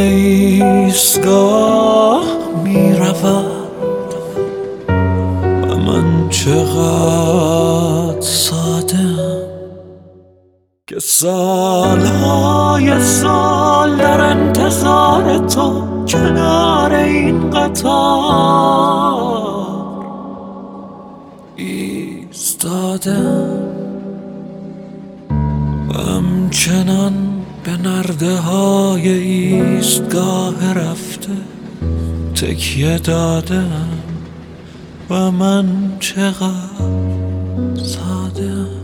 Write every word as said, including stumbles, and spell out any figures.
ایستگاه می رود و من چقدر ساده‌ام که سالهای سال در انتظار تو کنار این قطار ایستادم و همچنان به نرده های ایستگاه رفته تکیه دادم و من چقدر ساده‌ام.